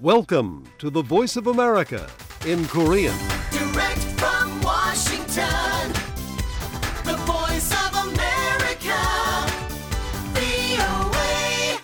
Welcome to the Voice of America in Korean. Direct from Washington, the Voice of America, VOA.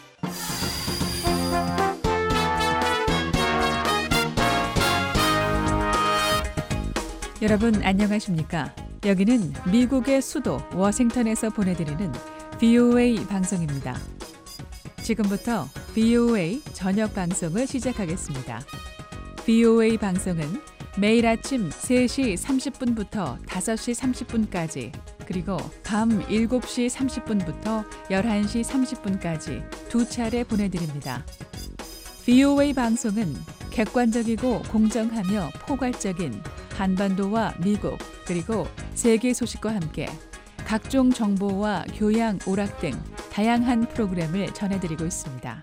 여러분 안녕하십니까? 여기는 미국의 수도 워싱턴에서 보내드리는 VOA 방송입니다. 지금부터 VOA 저녁 방송을 시작하겠습니다. VOA 방송은 매일 아침 3시 30분부터 5시 30분까지 그리고 밤 7시 30분부터 11시 30분까지 두 차례 보내드립니다. VOA 방송은 객관적이고 공정하며 포괄적인 한반도와 미국 그리고 세계 소식과 함께 각종 정보와 교양, 오락 등 다양한 프로그램을 전해드리고 있습니다.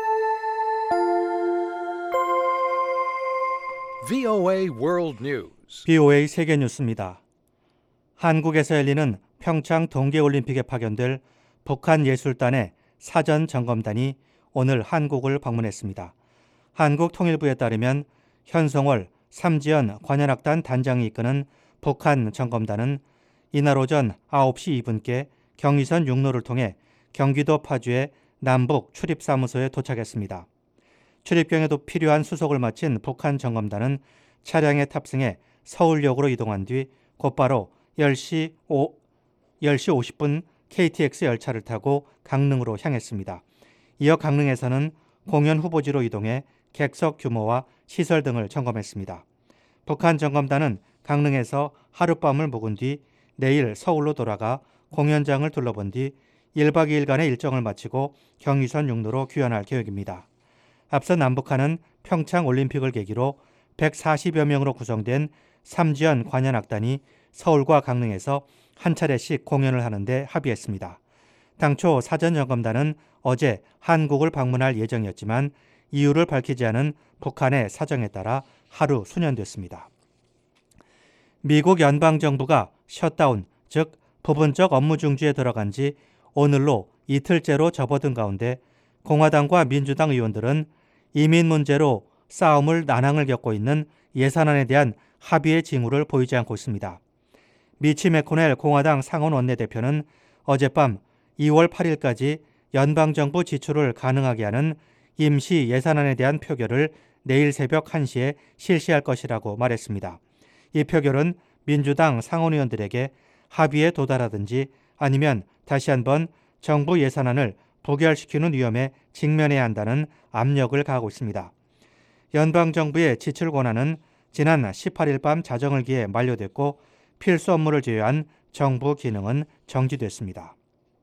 VOA World News. VOA 세계 뉴스입니다. 한국에서 열리는 평창 동계올림픽에 파견될 북한 예술단의 사전 점검단이 오늘 한국을 방문했습니다. 한국통일부에 따르면 현성월 삼지연 관현악단 단장이 이끄는 북한 점검단은 이날 오전 9시 2분께 경의선 육로를 통해 경기도 파주의 남북 출입사무소에 도착했습니다. 출입경에도 필요한 수속을 마친 북한 점검단은 차량에 탑승해 서울역으로 이동한 뒤 곧바로 10시 50분 KTX 열차를 타고 강릉으로 향했습니다. 이어 강릉에서는 공연 후보지로 이동해 객석 규모와 시설 등을 점검했습니다. 북한 점검단은 강릉에서 하룻밤을 묵은 뒤 내일 서울로 돌아가 공연장을 둘러본 뒤 1박 2일간의 일정을 마치고 경의선 육로로 귀환할 계획입니다. 앞서 남북한은 평창 올림픽을 계기로 140여 명으로 구성된 삼지연 관현악단이 서울과 강릉에서 한 차례씩 공연을 하는데 합의했습니다. 당초 사전점검단은 어제 한국을 방문할 예정이었지만 이유를 밝히지 않은 북한의 사정에 따라 하루 수년됐습니다. 미국 연방정부가 셧다운, 즉 부분적 업무 중지에 들어간 지 오늘로 이틀째로 접어든 가운데 공화당과 민주당 의원들은 이민 문제로 난항을 겪고 있는 예산안에 대한 합의의 징후를 보이지 않고 있습니다. 미치 매코넬 공화당 상원 원내대표는 어젯밤 2월 8일까지 연방정부 지출을 가능하게 하는 임시 예산안에 대한 표결을 내일 새벽 1시에 실시할 것이라고 말했습니다. 이 표결은 민주당 상원의원들에게 합의에 도달하든지 아니면 다시 한번 정부 예산안을 부결시키는 위험에 직면해야 한다는 압력을 가하고 있습니다. 연방정부의 지출 권한은 지난 18일 밤 자정을 기해 만료됐고 필수 업무를 제외한 정부 기능은 정지됐습니다.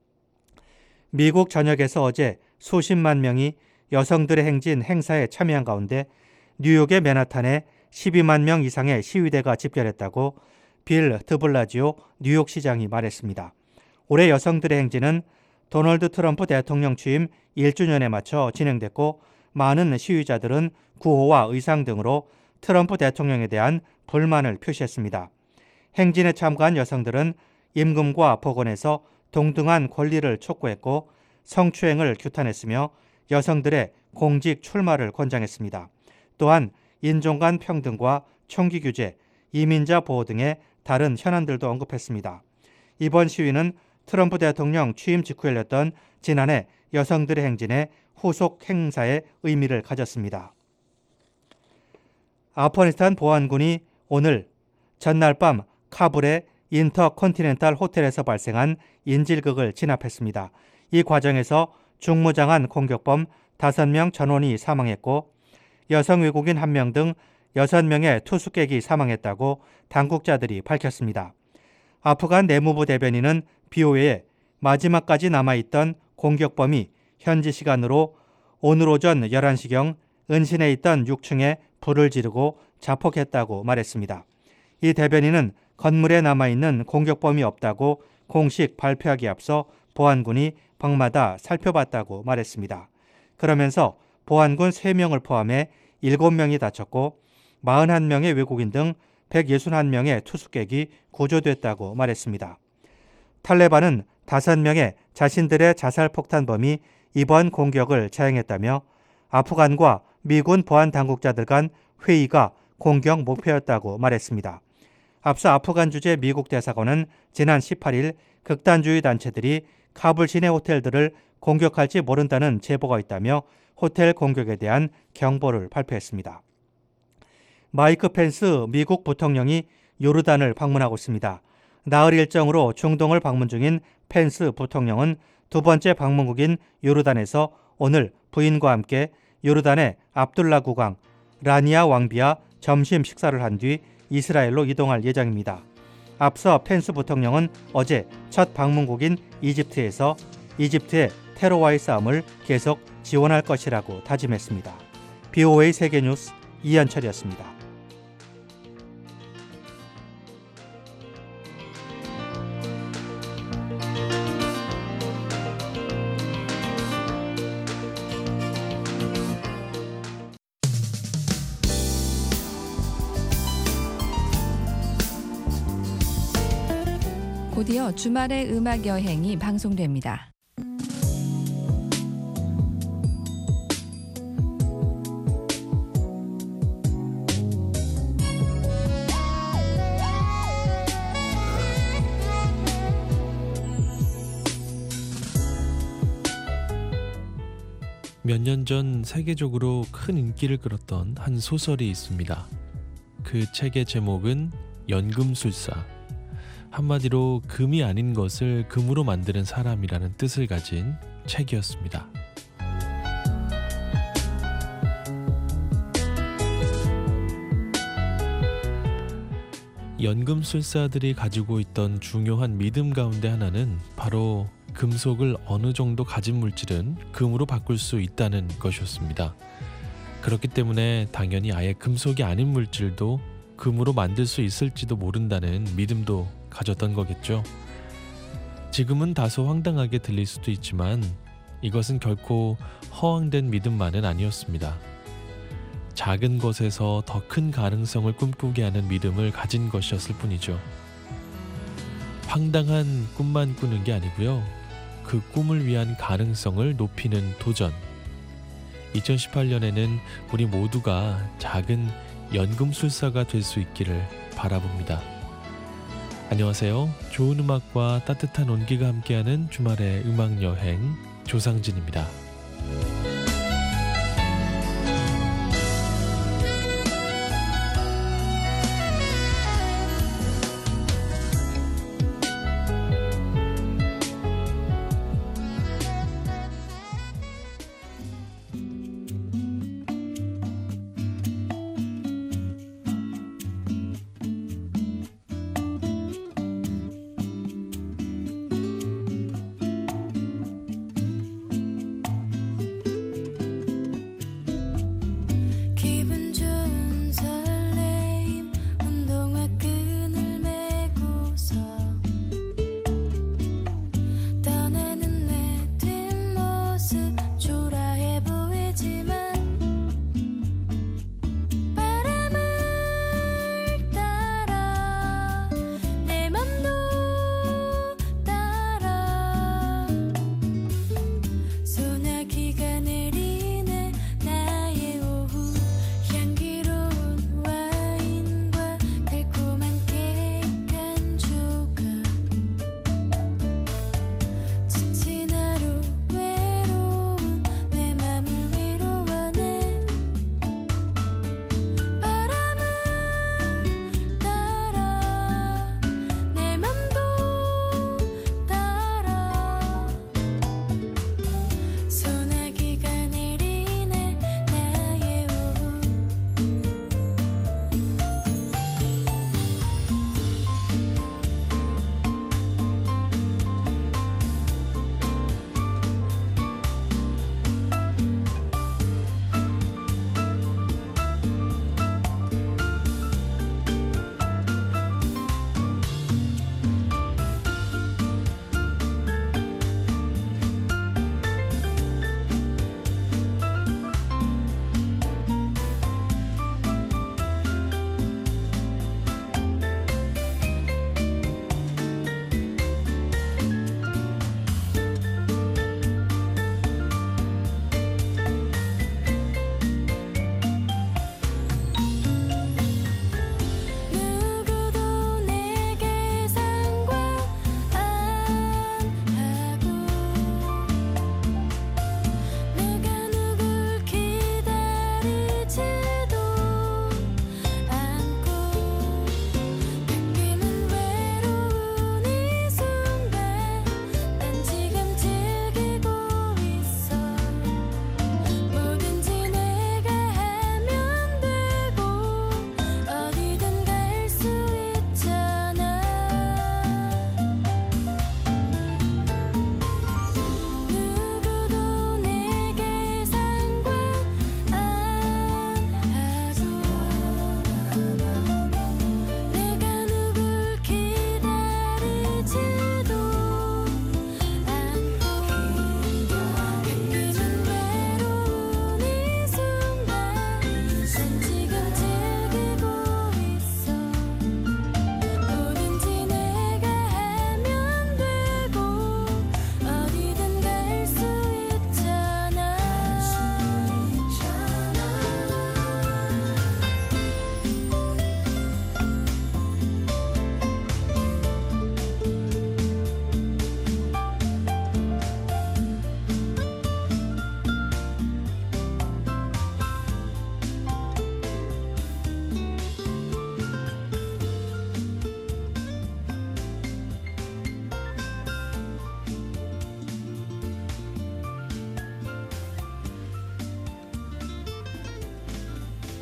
미국 전역에서 어제 수십만 명이 여성들의 행진 행사에 참여한 가운데 뉴욕의 맨하탄에 12만 명 이상의 시위대가 집결했다고 빌 드블라지오 뉴욕시장이 말했습니다. 올해 여성들의 행진은 도널드 트럼프 대통령 취임 1주년에 맞춰 진행됐고 많은 시위자들은 구호와 의상 등으로 트럼프 대통령에 대한 불만을 표시했습니다. 행진에 참가한 여성들은 임금과 법원에서 동등한 권리를 촉구했고 성추행을 규탄했으며 여성들의 공직 출마를 권장했습니다. 또한 인종 간 평등과 총기 규제, 이민자 보호 등의 다른 현안들도 언급했습니다. 이번 시위는 트럼프 대통령 취임 직후 열렸던 지난해 여성들의 행진의 후속 행사의 의미를 가졌습니다. 아프가니스탄 보안군이 오늘 전날 밤 카불의 인터컨티넨탈 호텔에서 발생한 인질극을 진압했습니다. 이 과정에서 중무장한 공격범 5명 전원이 사망했고 여성 외국인 1명 등 6명의 투숙객이 사망했다고 당국자들이 밝혔습니다. 아프간 내무부 대변인은 BOA에 마지막까지 남아있던 공격범이 현지 시간으로 오늘 오전 11시경 은신해 있던 6층에 불을 지르고 자폭했다고 말했습니다. 이 대변인은 건물에 남아있는 공격범이 없다고 공식 발표하기에 앞서 보안군이 방마다 살펴봤다고 말했습니다. 그러면서 보안군 3명을 포함해 7명이 다쳤고 41명의 외국인 등 161명의 투숙객이 구조됐다고 말했습니다. 탈레반은 5명의 자신들의 자살폭탄범이 이번 공격을 자행했다며 아프간과 미군 보안 당국자들 간 회의가 공격 목표였다고 말했습니다. 앞서 아프간 주재 미국 대사관은 지난 18일 극단주의 단체들이 카불 시내 호텔들을 공격할지 모른다는 제보가 있다며 호텔 공격에 대한 경보를 발표했습니다. 마이크 펜스 미국 부통령이 요르단을 방문하고 있습니다. 나흘 일정으로 중동을 방문 중인 펜스 부통령은 두 번째 방문국인 요르단에서 오늘 부인과 함께 요르단의 압둘라 국왕 라니아 왕비와 점심 식사를 한 뒤 이스라엘로 이동할 예정입니다. 앞서 펜스 부통령은 어제 첫 방문국인 이집트에서 이집트의 테러와의 싸움을 계속 지원할 것이라고 다짐했습니다. BOA 세계뉴스 이현철이었습니다. 곧이어 주말의 음악 여행이 방송됩니다. 몇 년 전 세계적으로 큰 인기를 끌었던 한 소설이 있습니다. 그 책의 제목은 연금술사. 한마디로 금이 아닌 것을 금으로 만드는 사람이라는 뜻을 가진 책이었습니다. 연금술사들이 가지고 있던 중요한 믿음 가운데 하나는 바로 금속을 어느 정도 가진 물질은 금으로 바꿀 수 있다는 것이었습니다. 그렇기 때문에 당연히 아예 금속이 아닌 물질도 금으로 만들 수 있을지도 모른다는 믿음도 가졌던 거겠죠. 지금은 다소 황당하게 들릴 수도 있지만 이것은 결코 허황된 믿음만은 아니었습니다. 작은 것에서 더 큰 가능성을 꿈꾸게 하는 믿음을 가진 것이었을 뿐이죠. 황당한 꿈만 꾸는 게 아니고요. 그 꿈을 위한 가능성을 높이는 도전. 2018년에는 우리 모두가 작은 연금술사가 될 수 있기를 바라봅니다. 안녕하세요. 좋은 음악과 따뜻한 온기가 함께하는 주말의 음악여행 조상진입니다.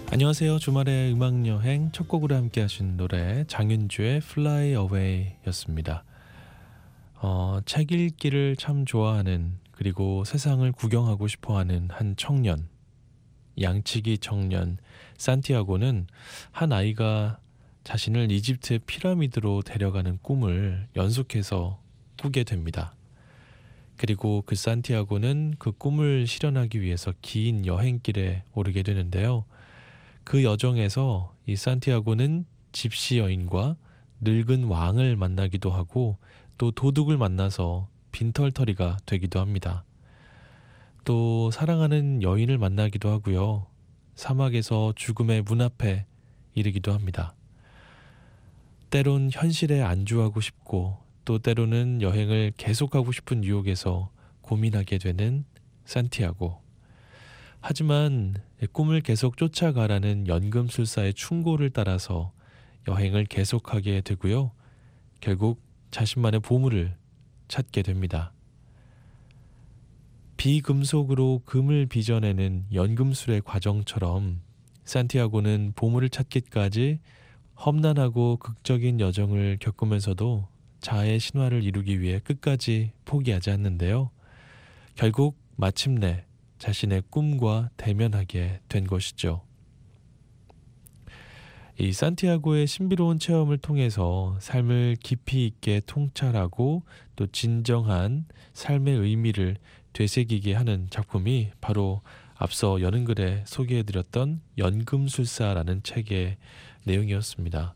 안녕하세요. 주말의 음악여행 첫 곡으로 함께 하신 노래 장윤주의 Fly Away 였습니다. 책 읽기를 참 좋아하는, 그리고 세상을 구경하고 싶어하는 한 청년, 양치기 청년 산티아고는 한 아이가 자신을 이집트의 피라미드로 데려가는 꿈을 연속해서 꾸게 됩니다. 그리고 그 산티아고는 그 꿈을 실현하기 위해서 긴 여행길에 오르게 되는데요. 그 여정에서 이 산티아고는 집시 여인과 늙은 왕을 만나기도 하고 또 도둑을 만나서 빈털터리가 되기도 합니다. 또 사랑하는 여인을 만나기도 하고요. 사막에서 죽음의 문 앞에 이르기도 합니다. 때론 현실에 안주하고 싶고 또 때로는 여행을 계속하고 싶은 유혹에서 고민하게 되는 산티아고. 하지만 꿈을 계속 쫓아가라는 연금술사의 충고를 따라서 여행을 계속하게 되고요. 결국 자신만의 보물을 찾게 됩니다. 비금속으로 금을 빚어내는 연금술의 과정처럼 산티아고는 보물을 찾기까지 험난하고 극적인 여정을 겪으면서도 자아의 신화를 이루기 위해 끝까지 포기하지 않는데요. 결국 마침내 자신의 꿈과 대면하게 된 것이죠. 이 산티아고의 신비로운 체험을 통해서 삶을 깊이 있게 통찰하고 또 진정한 삶의 의미를 되새기게 하는 작품이 바로 앞서 여는 글에 소개해드렸던 연금술사라는 책의 내용이었습니다.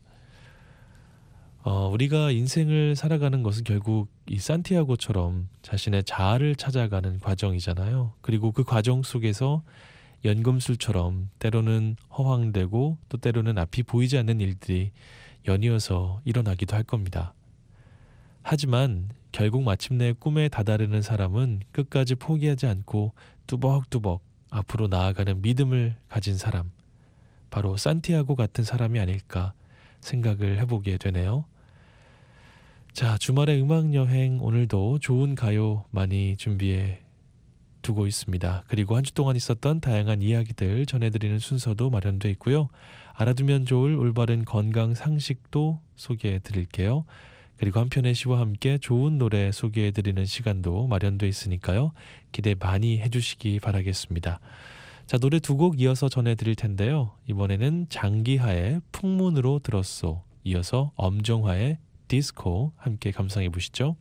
우리가 인생을 살아가는 것은 결국 이 산티아고처럼 자신의 자아를 찾아가는 과정이잖아요. 그리고 그 과정 속에서 연금술처럼 때로는 허황되고 또 때로는 앞이 보이지 않는 일들이 연이어서 일어나기도 할 겁니다. 하지만 결국 마침내 꿈에 다다르는 사람은 끝까지 포기하지 않고 뚜벅뚜벅 앞으로 나아가는 믿음을 가진 사람, 바로 산티아고 같은 사람이 아닐까 생각을 해보게 되네요. 자, 주말의 음악여행 오늘도 좋은 가요 많이 준비해 두고 있습니다. 그리고 한 주 동안 있었던 다양한 이야기들 전해드리는 순서도 마련되어 있고요. 알아두면 좋을 올바른 건강 상식도 소개해 드릴게요. 그리고 한편의 시와 함께 좋은 노래 소개해 드리는 시간도 마련되어 있으니까요. 기대 많이 해주시기 바라겠습니다. 자, 노래 두 곡 이어서 전해드릴 텐데요. 이번에는 장기하의 풍문으로 들었소, 이어서 엄정화의 디스코 함께 감상해 보시죠.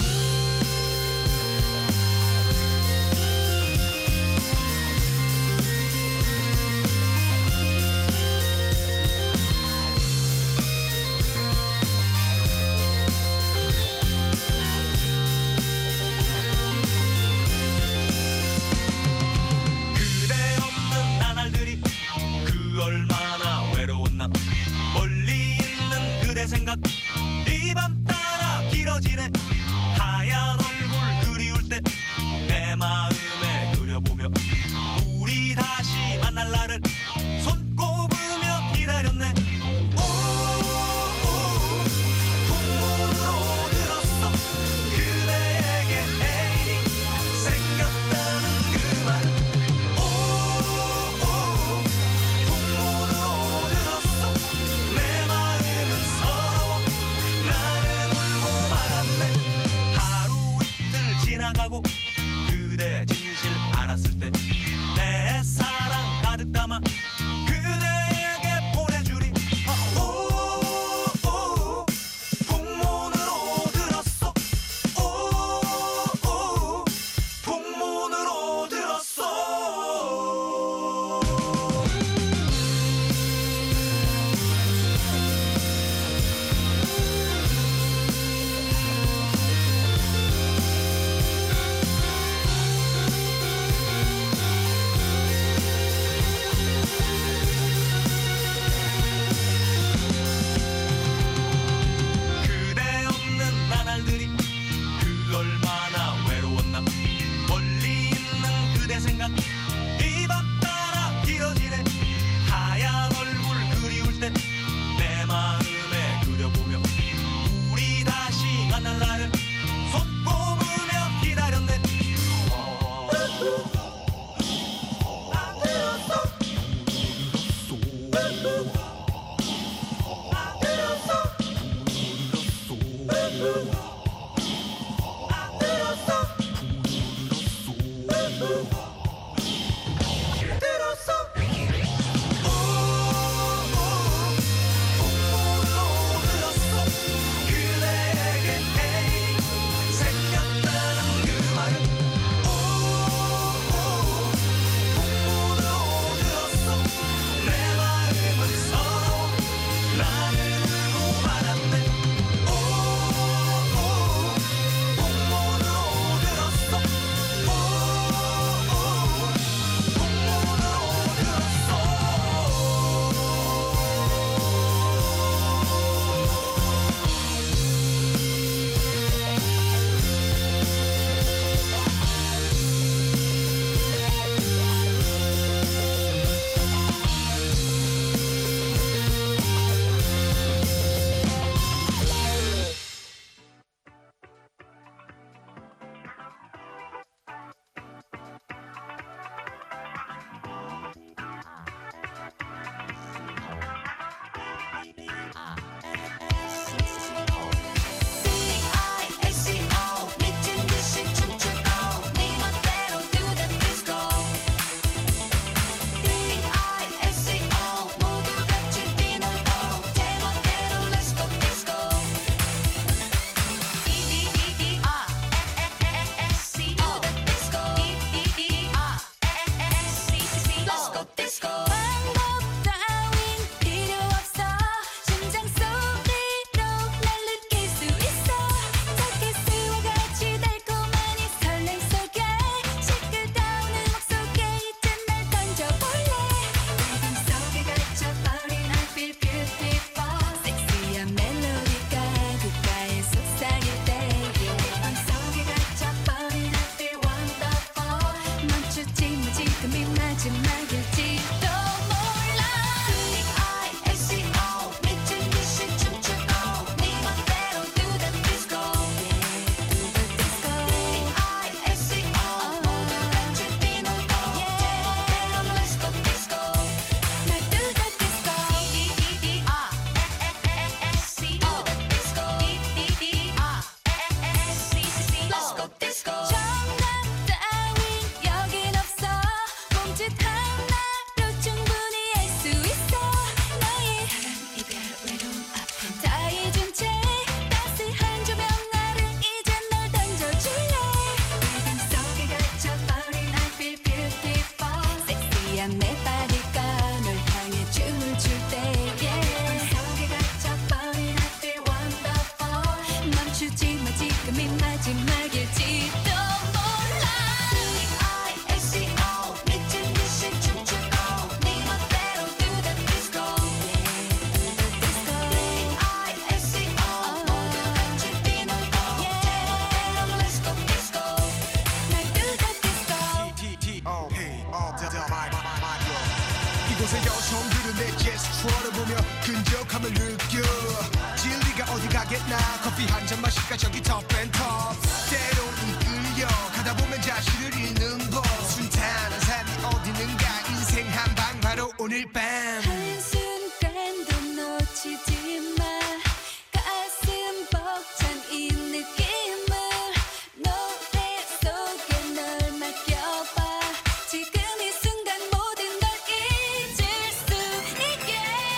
그대 없는 나날들이 그 얼마나 외로운 나, 멀리 있는 그대 생각 이 밤 따라 길어지네. 하얀 얼굴 그리울 때 내 마음에 그려보며 우리 다시 만날 날을 손꼽으며 기다렸네. 풍문으로 들었어 그대에게 애인이 생겼다는 그 말. 풍문으로 들었어 내 마음은 서러워 이곳의 여성들은 내 제스처를 보며 근접함을 느껴. 진리가 어디 가겠나. 커피 한 잔 마실까 저기 톱앤톱. 때론 이끌려 가다 보면 자신을 잃는 법. 순탄한 삶이 어디는가. 인생 한방 바로 오늘 밤. 한순간도 놓치지 마. 가슴 벅찬 이 느낌을 노래 속에 널 맡겨봐. 지금 이 순간 모든 걸 잊을 수 있게.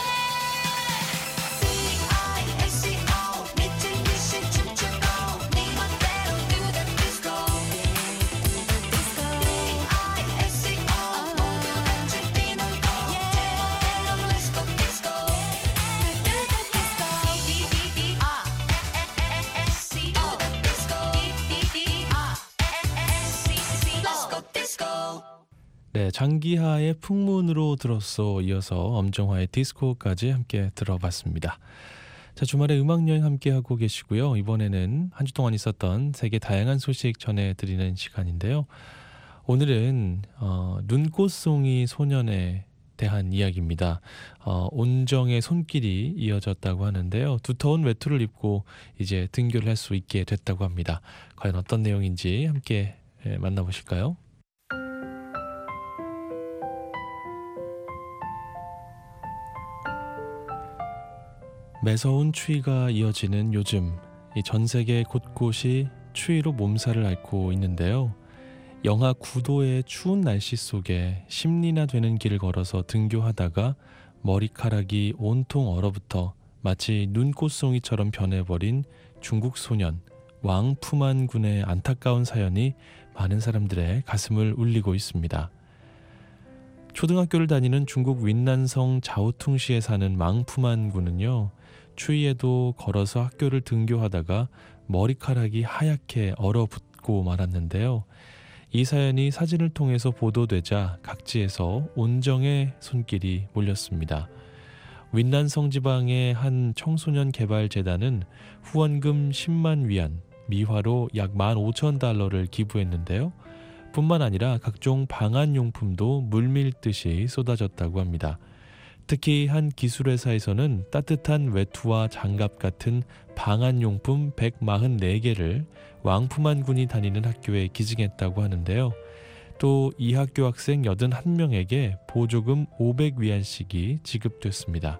D-I-S-C-O 미친 듯이 춤추고 네 멋대로 do the disco. D-I-S-C-O 모두 같이 뛰놀고 제멋대로 let's go disco. 날 do the disco. D-D-D-I-S-C-O disco. D-D-D-I-S-C-C let's go disco. 네, 장기하의 풍문으로 들었어 이어서 엄정화의 디스코까지 함께 들어봤습니다. 자, 주말에 음악여행 함께하고 계시고요. 이번에는 한 주 동안 있었던 세계 다양한 소식 전해드리는 시간인데요. 오늘은 눈꽃송이 소년에 대한 이야기입니다. 온정의 손길이 이어졌다고 하는데요. 두터운 외투를 입고 이제 등교를 할 수 있게 됐다고 합니다. 과연 어떤 내용인지 함께 만나보실까요? 매서운 추위가 이어지는 요즘, 이 전 세계 곳곳이 추위로 몸살을 앓고 있는데요. 영하 9도의 추운 날씨 속에 10리나 되는 길을 걸어서 등교하다가 머리카락이 온통 얼어붙어 마치 눈꽃송이처럼 변해버린 중국 소년 왕푸만 군의 안타까운 사연이 많은 사람들의 가슴을 울리고 있습니다. 초등학교를 다니는 중국 윈난성 자오퉁시에 사는 왕푸만 군은요, 추위에도 걸어서 학교를 등교하다가 머리카락이 하얗게 얼어붙고 말았는데요. 이 사연이 사진을 통해서 보도되자 각지에서 온정의 손길이 몰렸습니다. 윈난성 지방의 한 청소년 개발 재단은 후원금 10만 위안, 미화로 약 15,000달러를 기부했는데요. 뿐만 아니라 각종 방한용품도 물밀듯이 쏟아졌다고 합니다. 특히 한 기술회사에서는 따뜻한 외투와 장갑 같은 방한용품 144개를 왕푸만 군이 다니는 학교에 기증했다고 하는데요. 또 이 학교 학생 81명에게 보조금 500위안씩이 지급됐습니다.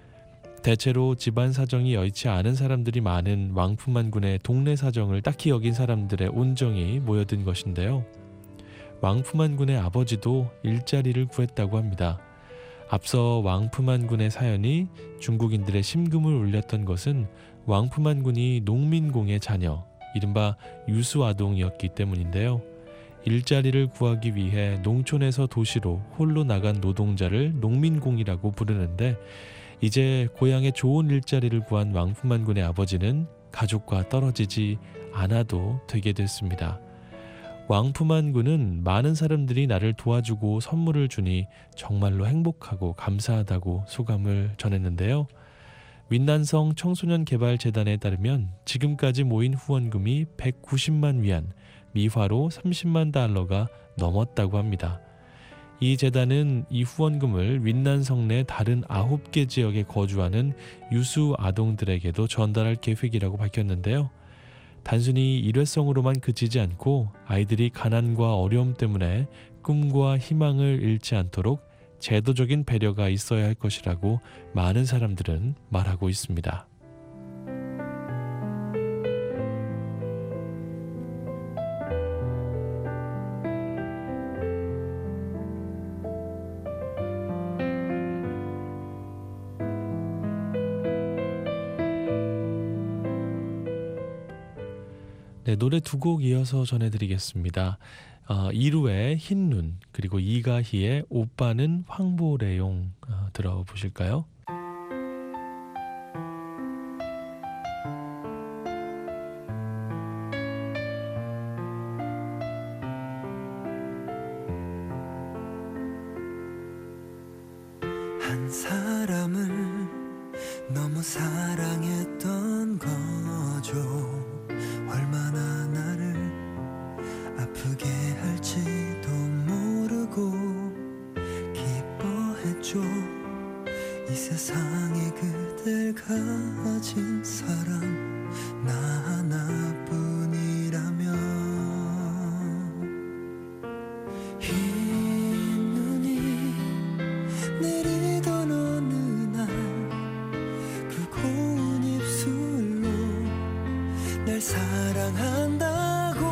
대체로 집안 사정이 여의치 않은 사람들이 많은 왕푸만 군의 동네 사정을 딱히 여긴 사람들의 온정이 모여든 것인데요. 왕푸만 군의 아버지도 일자리를 구했다고 합니다. 앞서 왕푸만 군의 사연이 중국인들의 심금을 울렸던 것은 왕푸만 군이 농민공의 자녀, 이른바 유수아동이었기 때문인데요. 일자리를 구하기 위해 농촌에서 도시로 홀로 나간 노동자를 농민공이라고 부르는데, 이제 고향에 좋은 일자리를 구한 왕푸만 군의 아버지는 가족과 떨어지지 않아도 되게 됐습니다. 왕푸만 군은 많은 사람들이 나를 도와주고 선물을 주니 정말로 행복하고 감사하다고 소감을 전했는데요. 윈난성 청소년개발재단에 따르면 지금까지 모인 후원금이 190만 위안, 미화로 30만 달러가 넘었다고 합니다. 이 재단은 이 후원금을 윈난성 내 다른 9개 지역에 거주하는 유수 아동들에게도 전달할 계획이라고 밝혔는데요. 단순히 일회성으로만 그치지 않고 아이들이 가난과 어려움 때문에 꿈과 희망을 잃지 않도록 제도적인 배려가 있어야 할 것이라고 많은 사람들은 말하고 있습니다. 네, 노래 두 곡 이어서 전해드리겠습니다. 이루의 흰눈, 그리고 이가희의 오빠는 황보레용 들어보실까요? 한 사람을 너무 사랑했던 거죠. 얼마나 나를 아프게 할지도 모르고 기뻐했죠. 이 세상에 그댈 가진 사람 나 하나뿐이라면. 흰 눈이 내리던 어느 날 그 고운 입술로 날 사랑한다고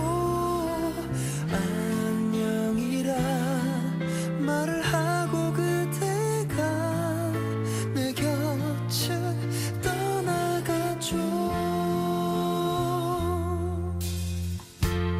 안녕이라 말을 하고 그대가 내 곁을 떠나갔죠.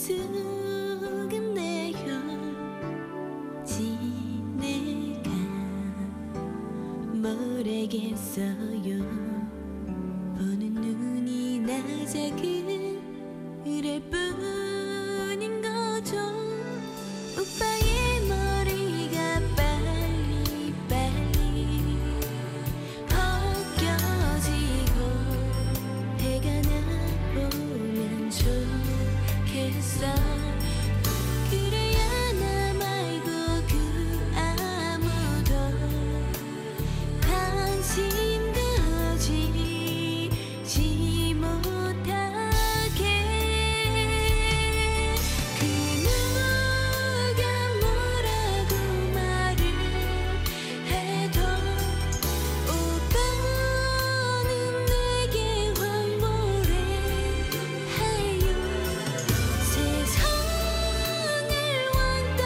수금내어 지내가 모르겠어요. 보는 눈이 나 작은 그럴 뿐인 거죠. 오빠의 머리가 빨리 벗겨지고 해가 나오면 좋겠어. 그래야 나 말고 그 아무도 관심 가지지 못하게. 그 누가 뭐라고 말을 해도 오빠는 내게 환호를 해요. 세상을 왕따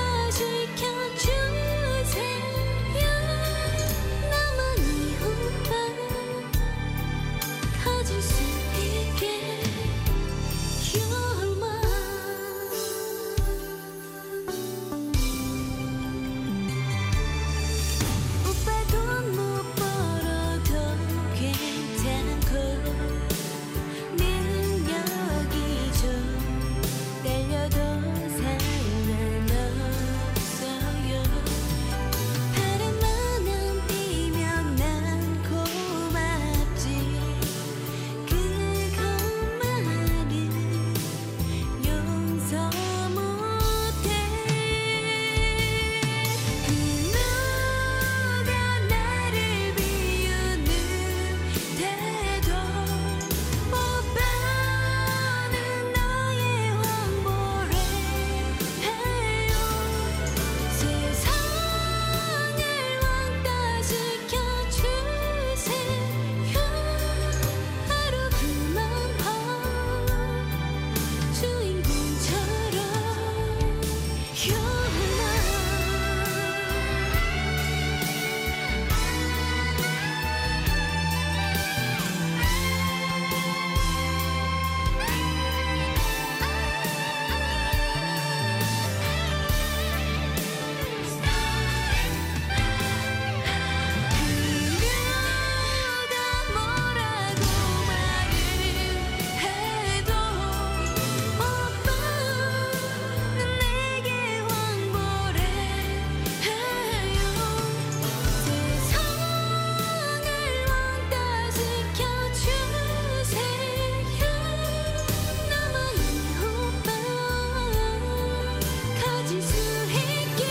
시켜주세요. 나만이 오빠 가질 수 있게. You're mine. 오빠 돈 못 벌어도 괜찮고 능력이 좀 딸려도 상관없어요. 바람만 안 피면 난 고맙지. 그것만은 용서 못해. 그 누가 나를 비웃는데도 오빠는 나의 환보를 해요. 세상을 왕따 시켜주세요. 하루 그만 봐 주인공처럼. You're 누가 뭐라고 말을 해도 오빠는 내게 환보를 해요. 세상을 왕따 시켜주세요. 나만이 오빠 가질 수 있게.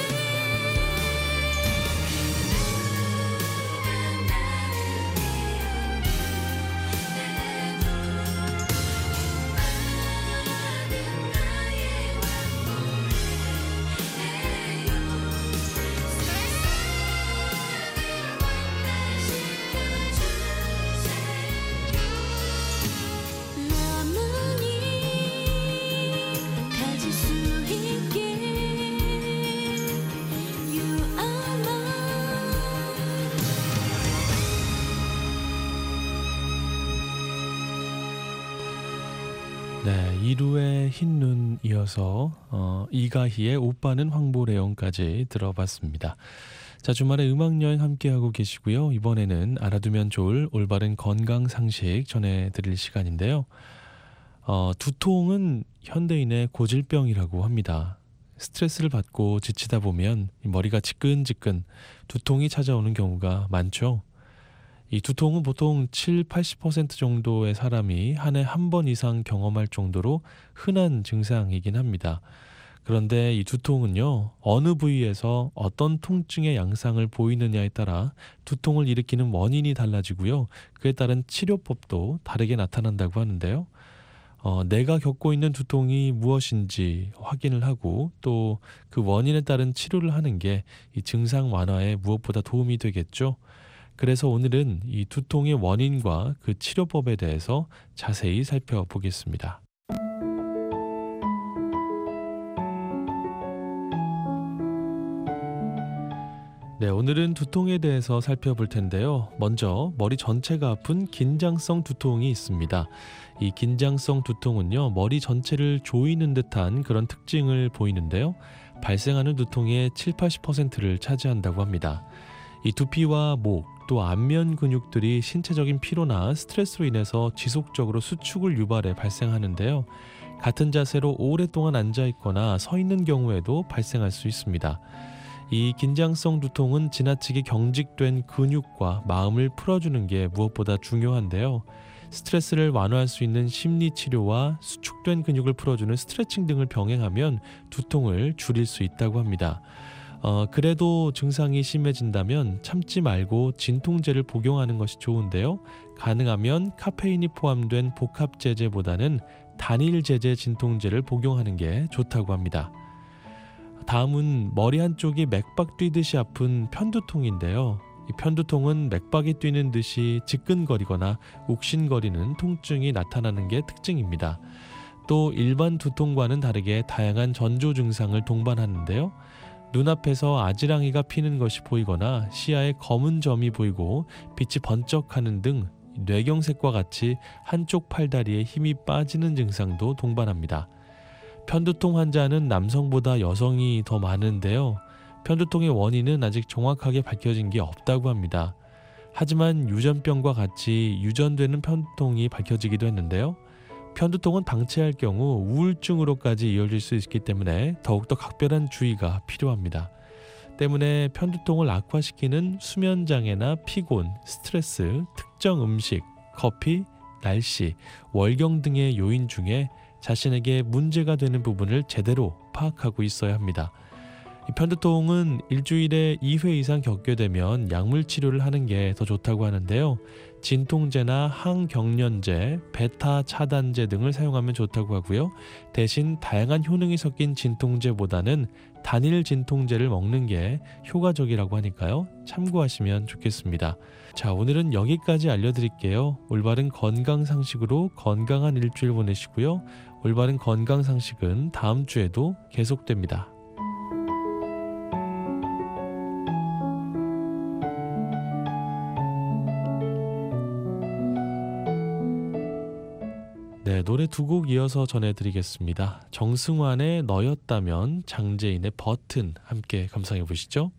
나만이 가질 수 있게. You are mine. 네, 이루의 흰눈 이어서 이가희의 오빠는 황보레용까지 들어봤습니다. 자, 주말에 음악여행 함께하고 계시고요. 이번에는 알아두면 좋을 올바른 건강 상식 전해드릴 시간인데요. 두통은 현대인의 고질병이라고 합니다. 스트레스를 받고 지치다 보면 이 머리가 지끈지끈 두통이 찾아오는 경우가 많죠. 이 두통은 보통 7-80% 정도의 사람이 한 해 한 번 이상 경험할 정도로 흔한 증상이긴 합니다. 그런데 이 두통은요, 어느 부위에서 어떤 통증의 양상을 보이느냐에 따라 두통을 일으키는 원인이 달라지고요. 그에 따른 치료법도 다르게 나타난다고 하는데요. 내가 겪고 있는 두통이 무엇인지 확인을 하고 또 그 원인에 따른 치료를 하는 게 이 증상 완화에 무엇보다 도움이 되겠죠. 그래서 오늘은 이 두통의 원인과 그 치료법에 대해서 자세히 살펴보겠습니다. 네, 오늘은 두통에 대해서 살펴볼 텐데요. 먼저 머리 전체가 아픈 긴장성 두통이 있습니다. 이 긴장성 두통은요, 머리 전체를 조이는 듯한 그런 특징을 보이는데요. 발생하는 두통의 7-80%를 차지한다고 합니다. 이 두피와 목, 또 안면 근육들이 신체적인 피로나 스트레스로 인해서 지속적으로 수축을 유발해 발생하는데요. 같은 자세로 오랫동안 앉아 있거나 서 있는 경우에도 발생할 수 있습니다. 이 긴장성 두통은 지나치게 경직된 근육과 마음을 풀어주는 게 무엇보다 중요한데요. 스트레스를 완화할 수 있는 심리치료와 수축된 근육을 풀어주는 스트레칭 등을 병행하면 두통을 줄일 수 있다고 합니다. 그래도 증상이 심해진다면 참지 말고 진통제를 복용하는 것이 좋은데요. 가능하면 카페인이 포함된 복합제제보다는 단일제제 진통제를 복용하는 게 좋다고 합니다. 다음은 머리 한쪽이 맥박 뛰듯이 아픈 편두통인데요. 이 편두통은 맥박이 뛰는 듯이 지끈거리거나 욱신거리는 통증이 나타나는 게 특징입니다. 또 일반 두통과는 다르게 다양한 전조 증상을 동반하는데요. 눈앞에서 아지랑이가 피는 것이 보이거나 시야에 검은 점이 보이고 빛이 번쩍하는 등 뇌경색과 같이 한쪽 팔다리에 힘이 빠지는 증상도 동반합니다. 편두통 환자는 남성보다 여성이 더 많은데요. 편두통의 원인은 아직 정확하게 밝혀진 게 없다고 합니다. 하지만 유전병과 같이 유전되는 편두통이 밝혀지기도 했는데요. 편두통은 방치할 경우 우울증으로까지 이어질 수 있기 때문에 더욱더 각별한 주의가 필요합니다. 때문에 편두통을 악화시키는 수면장애나 피곤, 스트레스, 특정 음식, 커피, 날씨, 월경 등의 요인 중에 자신에게 문제가 되는 부분을 제대로 파악하고 있어야 합니다. 이 편두통은 일주일에 2회 이상 겪게 되면 약물 치료를 하는 게 더 좋다고 하는데요. 진통제나 항경련제, 베타 차단제 등을 사용하면 좋다고 하고요. 대신 다양한 효능이 섞인 진통제보다는 단일 진통제를 먹는 게 효과적이라고 하니까요. 참고하시면 좋겠습니다. 자, 오늘은 여기까지 알려드릴게요. 올바른 건강 상식으로 건강한 일주일 보내시고요. 올바른 건강 상식은 다음 주에도 계속됩니다. 네, 노래 두 곡 이어서 전해드리겠습니다. 정승환의 너였다면, 장재인의 버튼 함께 감상해 보시죠.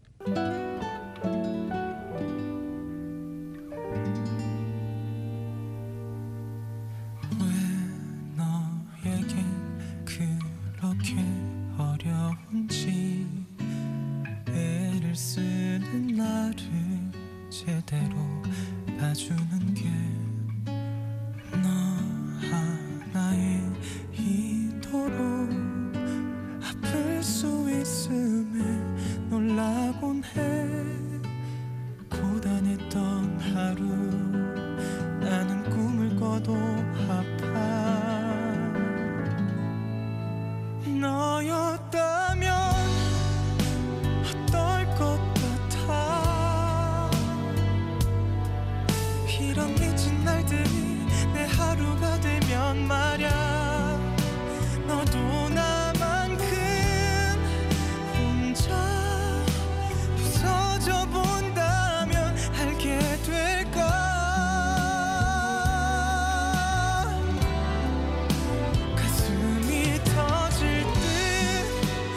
제대로 봐주는 게 너 하나에 이토록 아플 수 있음에 놀라곤 해. 고단했던 하루 나는 꿈을 꿔도 아파. 너였다면 어떨 것 같아. 이런 미친 날들이 내 하루가 되면 말야. 너도 나만큼 혼자 부서져 본다면 알게 될까. 가슴이 터질 듯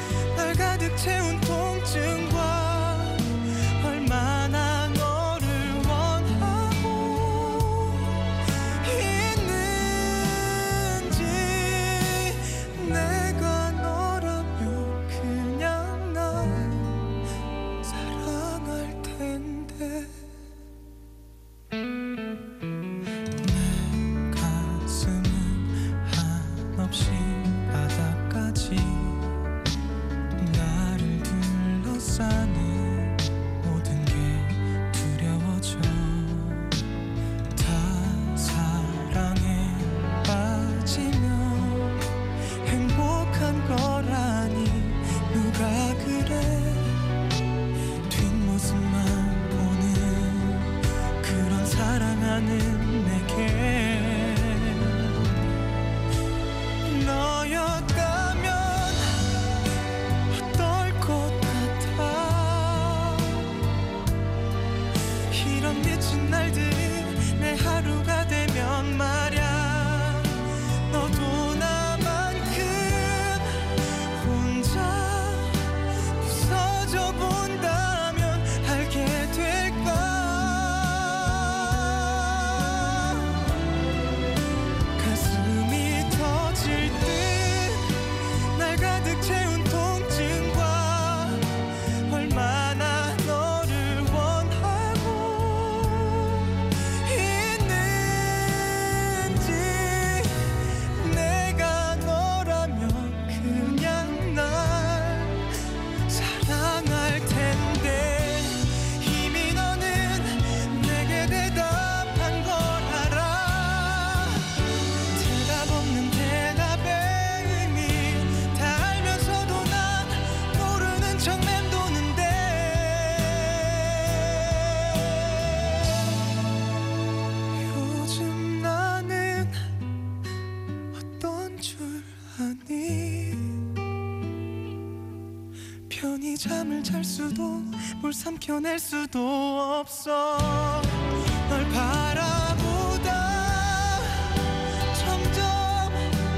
조용히 잠을 잘 수도 뭘 삼켜낼 수도 없어. 널 바라보다 점점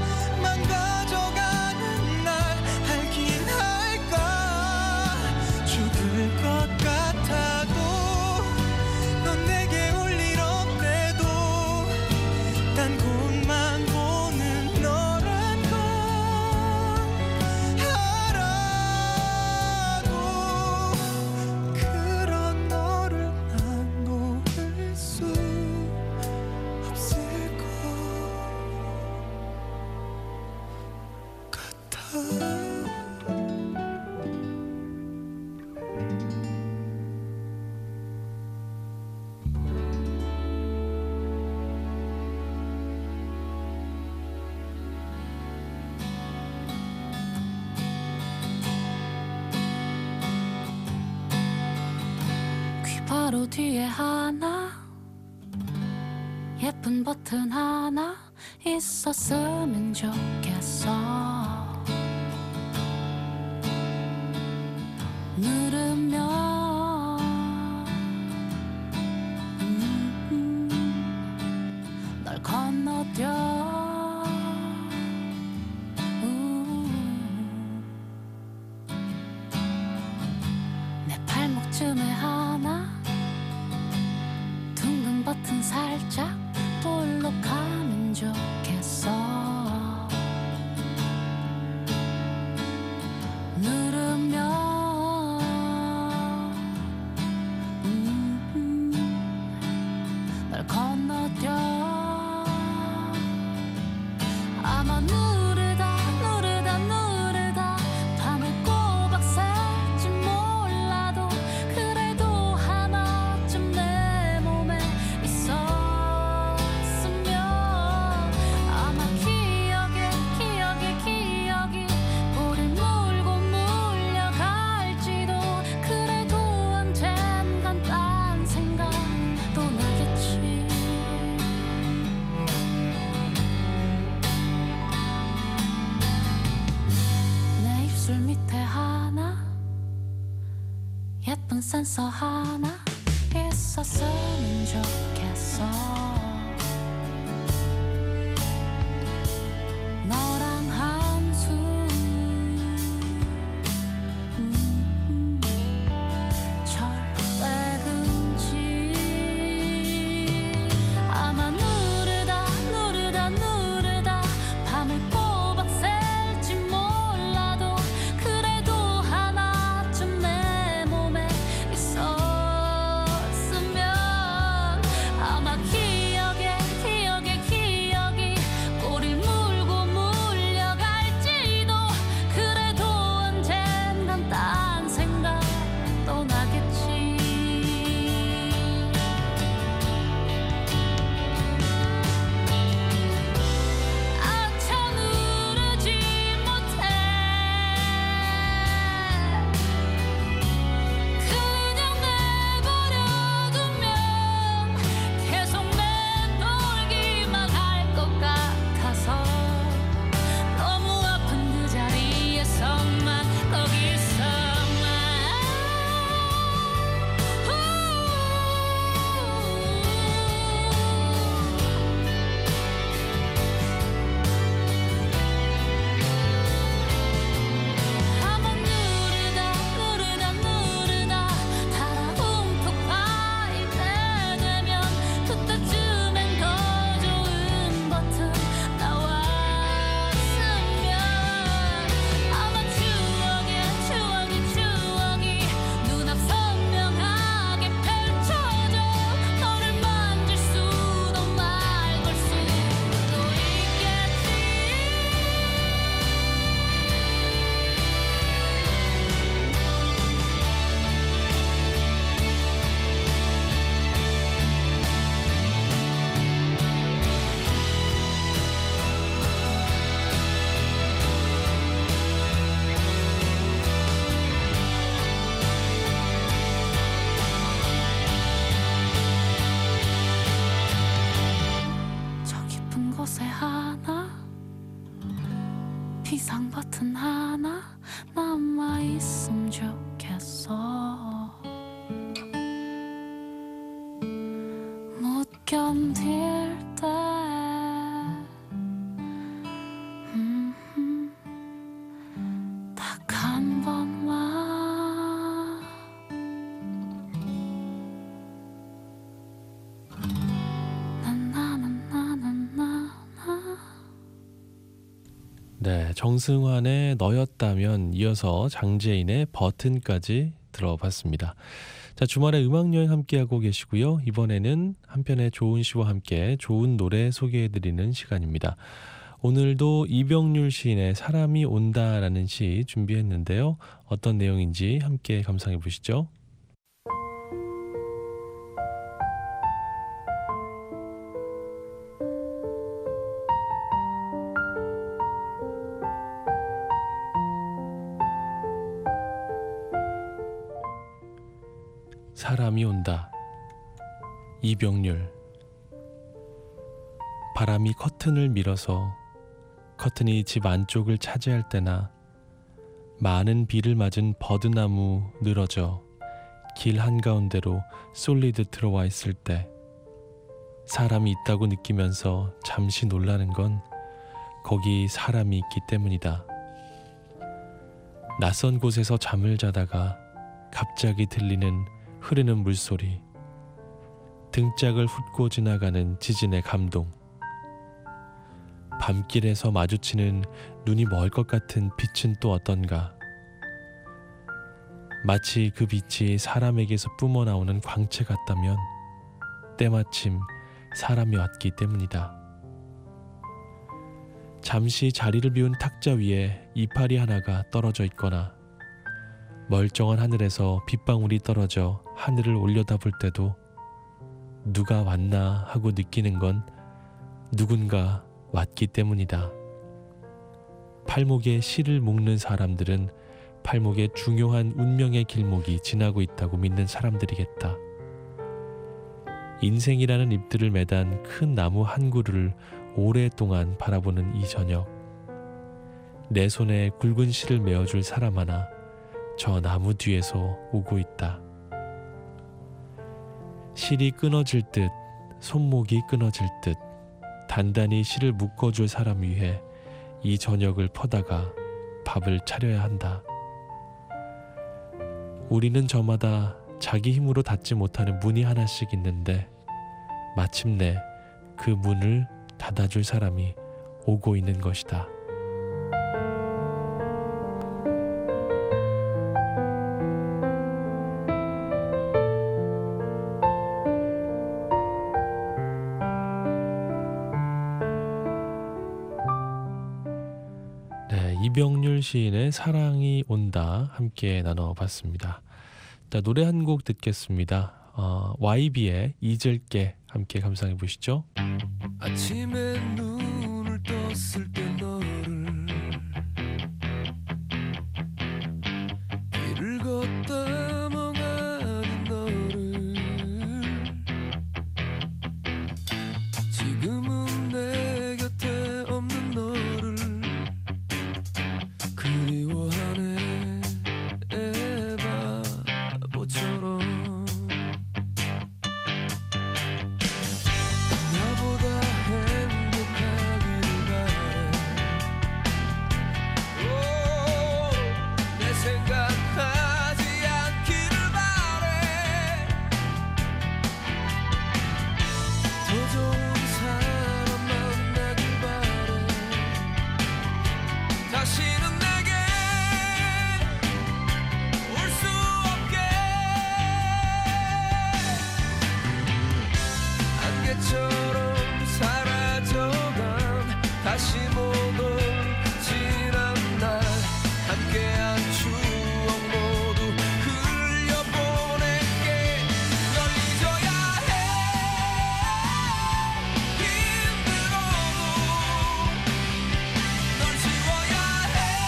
망가져가는 날 알긴 할까. 죽을 것 같아도 넌 내게 올 일 없대도 딴 곳만 보는 너란 걸 알아도 그런 너를 난 놓을 수 없을 것 같아. 귀 바로 뒤에 하나 예쁜 버튼 하나 있었으면 좋겠어. 누르면 널 건너뛰어. 내 발목쯤에 하나 둥근 버튼 살짝 볼록하면 좋겠어. 누르면 널 건너뛰어. 아마 누르다 누르다 누르다 밤을 꼬박 샐지 몰라도 그래도 하나쯤 내 몸에 있었으면 아마 기억이 우릴 물고 물려갈지도 그래도 언젠간 딴 생각도 나겠지. 내 입술 밑에 하나 예쁜 센서 하나 있었으면 좋겠어. 너랑 한숨 철새근지 아마 누르다 누르다 누르다 밤을 꼬박 샐지 몰라도 그래도 하나쯤 내 몸에 있었으면 아마 기억이 꼬리를 물고 물려갈지도 그래도 언젠간 딴 생각도 나겠지. 아차 누르지 못해 그냥 내버려두면 계속 맴돌기만 할 것 같아서 너무 아픈 그 자리에서만 거기서만 한번 누르다 달아 훔툭 파일 때 되면 그때쯤엔 더 좋은 버튼 나왔으면 아마 추억이 눈앞 선명하게 펼쳐져 너를 만질 수도 말 걸 수도 있겠지. 저 깊은 곳에 하나 비상 버튼 하나 남아있음 좋겠어. 않겠어. 못 견딜 때 딱 한 번만 네, 정승환의 너였다면 이어서 장재인의 버튼까지 들어봤습니다. 자, 주말에 음악여행 함께하고 계시고요. 이번에는 한편의 좋은 시와 함께 좋은 노래 소개해드리는 시간입니다. 오늘도 이병률 시인의 사람이 온다라는 시 준비했는데요. 어떤 내용인지 함께 감상해 보시죠. 사람이 온다. 이병률. 바람이 커튼을 밀어서 커튼이 집 안쪽을 차지할 때나 많은 비를 맞은 버드나무 늘어져 길 한가운데로 쏠리듯 들어와 있을 때 사람이 있다고 느끼면서 잠시 놀라는 건 거기 사람이 있기 때문이다. 낯선 곳에서 잠을 자다가 갑자기 들리는 흐르는 물소리, 등짝을 훑고 지나가는 지진의 감동, 밤길에서 마주치는 눈이 멀 것 같은 빛은 또 어떤가. 마치 그 빛이 사람에게서 뿜어나오는 광채 같다면 때마침 사람이 왔기 때문이다. 잠시 자리를 비운 탁자 위에 이파리 하나가 떨어져 있거나 멀쩡한 하늘에서 빗방울이 떨어져 하늘을 올려다볼 때도 누가 왔나 하고 느끼는 건 누군가 왔기 때문이다. 팔목에 실을 묶는 사람들은 팔목에 중요한 운명의 길목이 지나고 있다고 믿는 사람들이겠다. 인생이라는 잎들을 매단 큰 나무 한 그루를 오랫동안 바라보는 이 저녁, 내 손에 굵은 실을 메어줄 사람 하나 저 나무 뒤에서 오고 있다. 실이 끊어질 듯 손목이 끊어질 듯 단단히 실을 묶어줄 사람 위해 이 저녁을 퍼다가 밥을 차려야 한다. 우리는 저마다 자기 힘으로 닫지 못하는 문이 하나씩 있는데 마침내 그 문을 닫아줄 사람이 오고 있는 것이다. 이병률 시인의 사랑이 온다 함께 나눠봤습니다. 자, 노래 한 곡 듣겠습니다. YB의 잊을게 함께 감상해 보시죠. 아침에 눈을 떴을 때 너를 길을 걷다 멍하니 너를 지금은 내 곁에 없는 너를 그리워하네 바보처럼 나보다 행복하기를 바래 내 생각하지 않기를 바래 더 좋은 사람 만나길 바래 다시는 내게 올 수 없게 안개처럼 사라져간 다시 못 올 지난 날 함께한 추억 모두 흘려보낼게 널 잊어야 해 힘들어도 널 지워야 해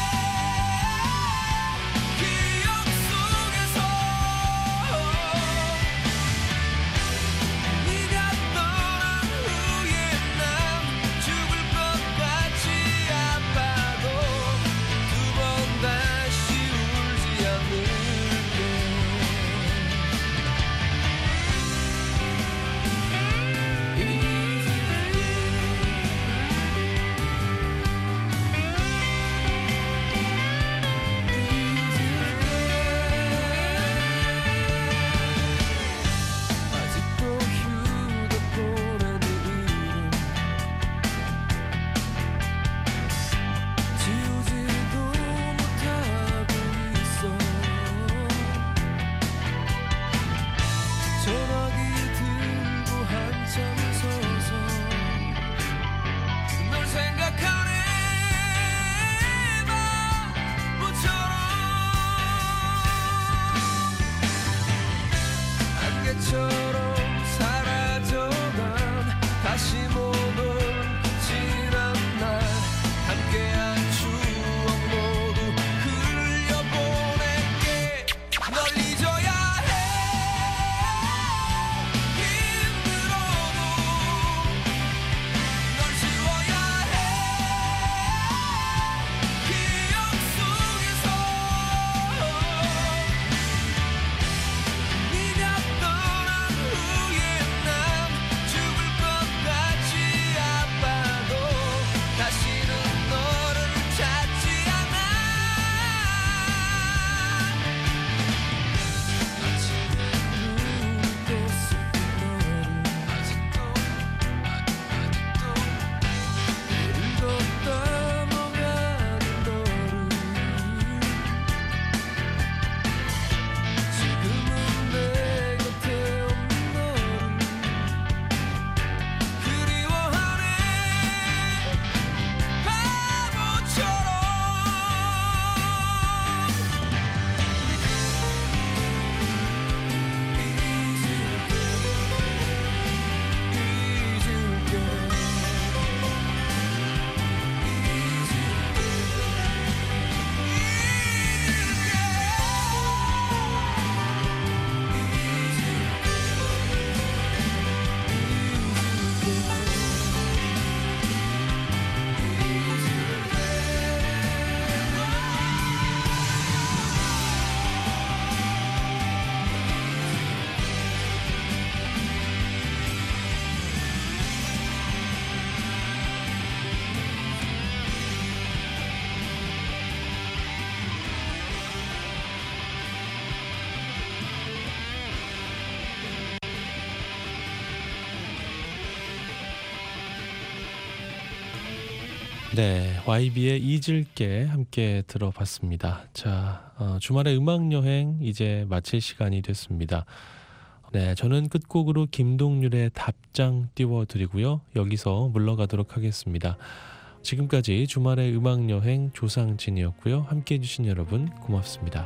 네, YB의 잊을게 함께 들어봤습니다. 자, 주말의 음악여행 이제 마칠 시간이 됐습니다. 네, 저는 끝곡으로 김동률의 답장 띄워드리고요. 여기서 물러가도록 하겠습니다. 지금까지 주말의 음악여행 조상진이었고요. 함께해 주신 여러분 고맙습니다.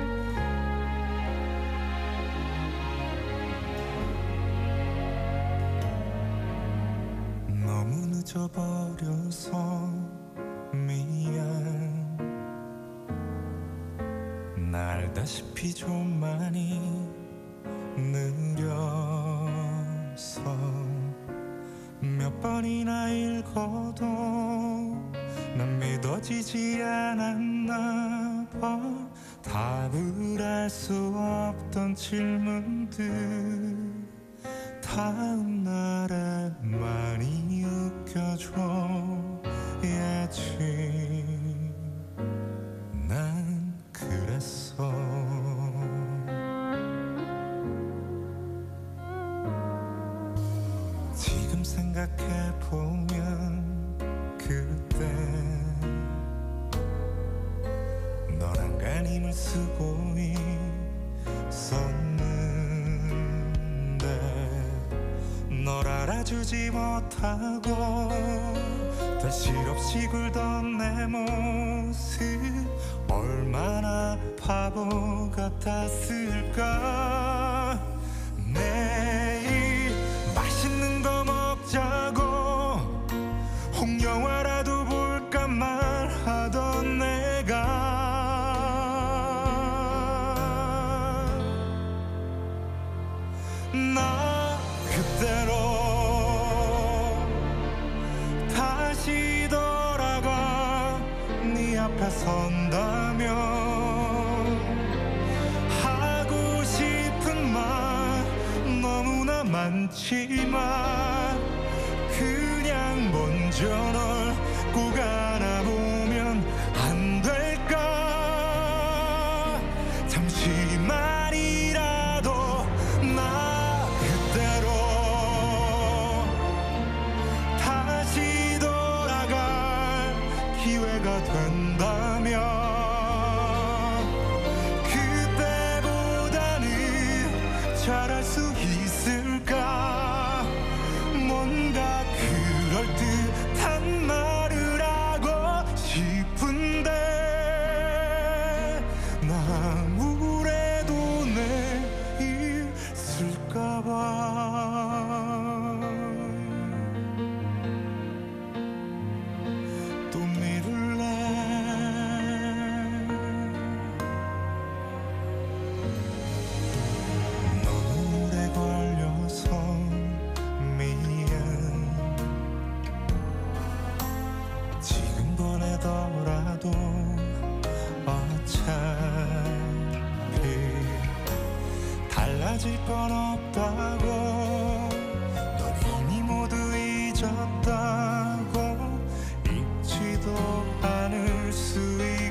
너무 늦어버려서 미안. 나 알다시피 좀 많이 느려서 몇 번이나 읽어도 난 믿어지지 않았나 봐. 답을 할 수 없던 질문들 다음 날에 많이 웃겨줘야지. 난 그랬어. 지금 생각해보면 그때 너랑 간힘을 쓰고 있었는데 널 알아주지 못하고 다 실없이 굴던 내 모습 얼마나 바보 같았을까. 내일 맛있는 거 먹자고 홍영화라도 볼까 말하던 내가 나 그대로 다시 돌아가 네 앞에 선다면 하고 싶은 말 너무나 많지만 그냥 먼저 널 꼭 안아보면 안 될까. 잠시만이라도 나 그대로 다시 돌아갈 기회가 된다면 그때보다는 잘할 수 있을까. 뭔가 그럴듯한 말을 하고 싶은데 나 아무래도 내일 쓸까봐. 또 미룰래. 너무 오래 걸려서 미안. 지금 보내더라도 어차피 달라질 건 없다고 넌 이미 모두 잊었다고 잊지도 않을 수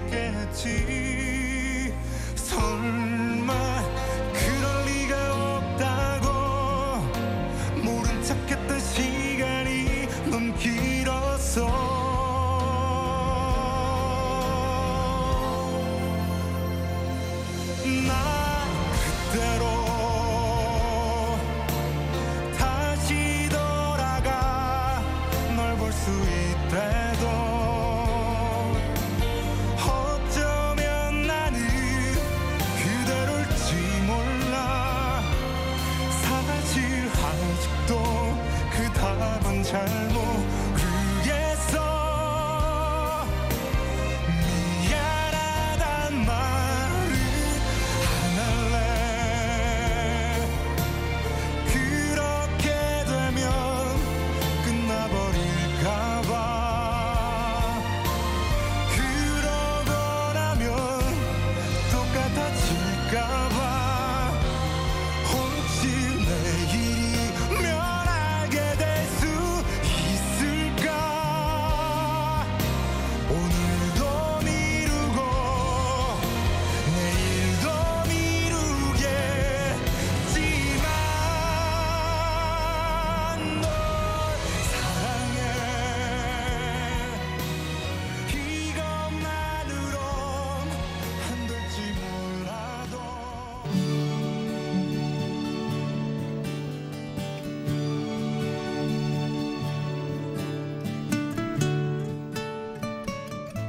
있겠지. 설마 그럴 리가 없다고 모른 척했던 시간이 넌 길었어. 나 그대로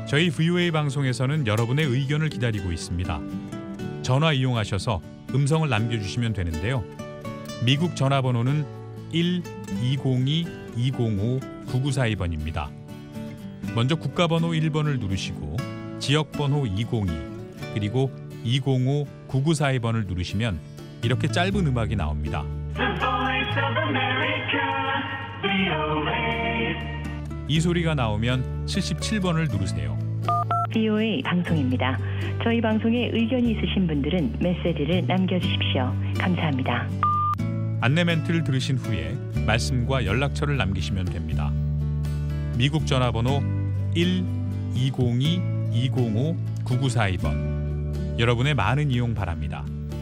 저희 VOA 방송에서는 여러분의 의견을 기다리고 있습니다. 전화 이용하셔서 음성을 남겨주시면 되는데요. 미국 전화번호는 1-202-205-9942번입니다. 먼저 국가번호 1번을 누르시고 지역번호 202 그리고 205-9942번을 누르시면 이렇게 짧은 음악이 나옵니다. 이 소리가 나오면 77번을 누르세요. VOA 방송입니다. 저희 방송에 의견이 있으신 분들은 메시지를 남겨주십시오. 감사합니다. 안내 멘트를 들으신 후에 말씀과 연락처를 남기시면 됩니다. 미국 전화번호 1-202-205-9942번. 여러분의 많은 이용 바랍니다.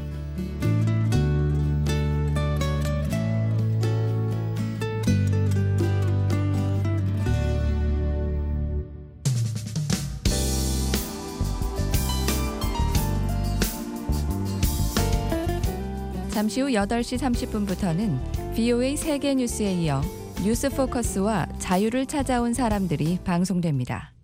잠시 후 8시 30분부터는 VOA 세계 뉴스에 이어 뉴스 포커스와 자유를 찾아온 사람들이 방송됩니다.